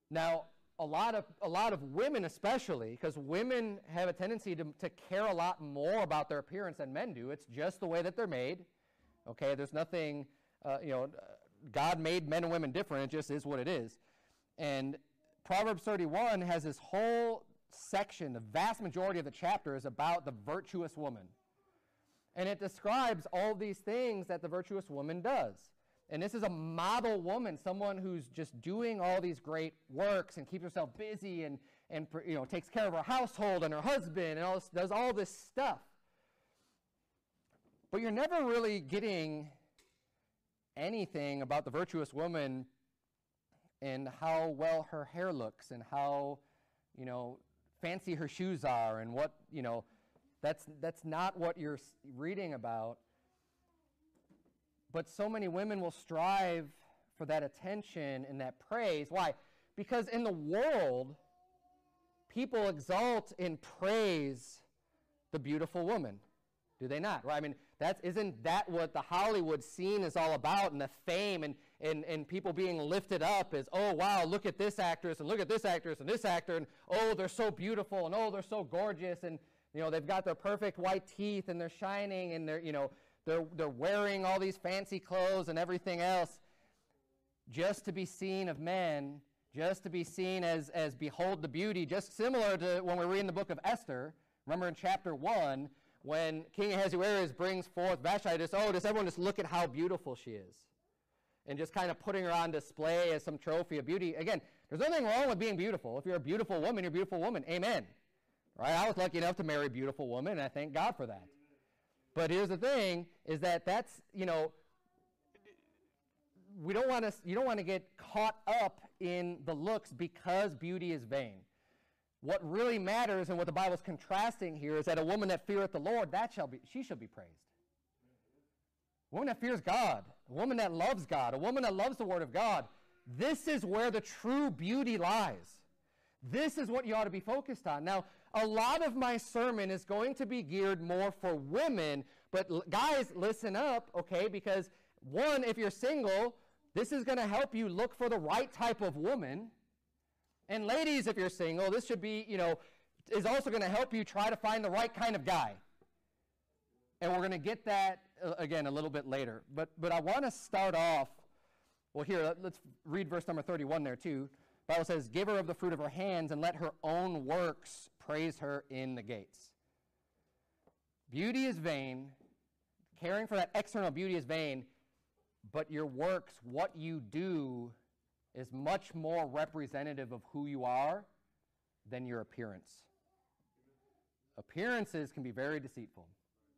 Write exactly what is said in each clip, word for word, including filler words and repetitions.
Now, a lot of a lot of women especially, because women have a tendency to, to care a lot more about their appearance than men do. It's just the way that they're made. Okay, there's nothing, uh, you know, God made men and women different. It just is what it is. And Proverbs thirty-one has this whole section, the vast majority of the chapter is about the virtuous woman. And it describes all these things that the virtuous woman does. And this is a model woman, someone who's just doing all these great works and keeps herself busy and, and you know, takes care of her household and her husband and all this, does all this stuff. But you're never really getting anything about the virtuous woman and how well her hair looks and how, you know, fancy her shoes are and what, you know, that's, that's not what you're reading about. But so many women will strive for that attention and that praise. Why? Because in the world, people exalt and praise the beautiful woman. Do they not? Right? I mean, that's, isn't that what the Hollywood scene is all about, and the fame and, and, and people being lifted up as, oh, wow, look at this actress and look at this actress and this actor, and oh, they're so beautiful and oh, they're so gorgeous, and you know, they've got their perfect white teeth and they're shining and they're, you know, They're, they're wearing all these fancy clothes and everything else just to be seen of men, just to be seen as, as behold the beauty, just similar to when we read in the book of Esther. Remember in chapter one, when King Ahasuerus brings forth Vashti, just, oh, does everyone just look at how beautiful she is? And just kind of putting her on display as some trophy of beauty. Again, there's nothing wrong with being beautiful. If you're a beautiful woman, you're a beautiful woman. Amen. Right? I was lucky enough to marry a beautiful woman, and I thank God for that. But here's the thing, is that that's, you know, we don't want to, you don't want to get caught up in the looks because beauty is vain. What really matters and what the Bible is contrasting here is that a woman that feareth the Lord, that shall be, she shall be praised. A woman that fears God, a woman that loves God, a woman that loves the Word of God, this is where the true beauty lies. This is what you ought to be focused on. Now, a lot of my sermon is going to be geared more for women, but guys, listen up, okay? Because one, if you're single, this is going to help you look for the right type of woman. And ladies, if you're single, this should be, you know, is also going to help you try to find the right kind of guy. And we're going to get that, uh, again, a little bit later. But, but I want to start off, well, here, let's read verse number thirty-one there, too. The Bible says, give her of the fruit of her hands, and let her own works praise her in the gates. Beauty is vain. Caring for that external beauty is vain. But your works, what you do, is much more representative of who you are than your appearance. Appearances can be very deceitful.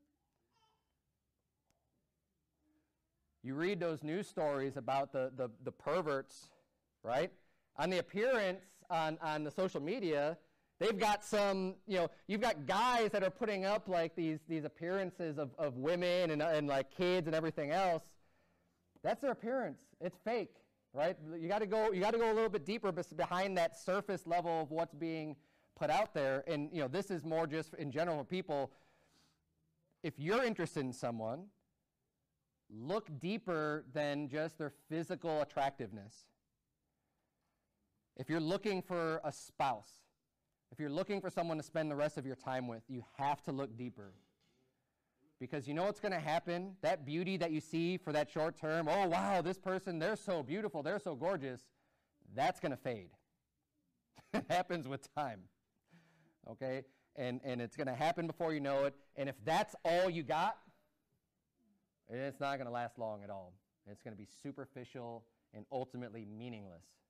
You read those news stories about the, the, the perverts, right? On the appearance on, on the social media, they've got some, you know, you've got guys that are putting up like these, these appearances of, of women and, and like kids and everything else. That's their appearance. It's fake, right? You got to go, you got to go a little bit deeper behind that surface level of what's being put out there. And, you know, this is more just in general for people. If you're interested in someone, look deeper than just their physical attractiveness. If you're looking for a spouse, if you're looking for someone to spend the rest of your time with, you have to look deeper. Because you know what's going to happen? That beauty that you see for that short term, oh, wow, this person, they're so beautiful, they're so gorgeous, that's going to fade. It happens with time. Okay? And, and it's going to happen before you know it. And if that's all you got, it's not going to last long at all. It's going to be superficial and ultimately meaningless.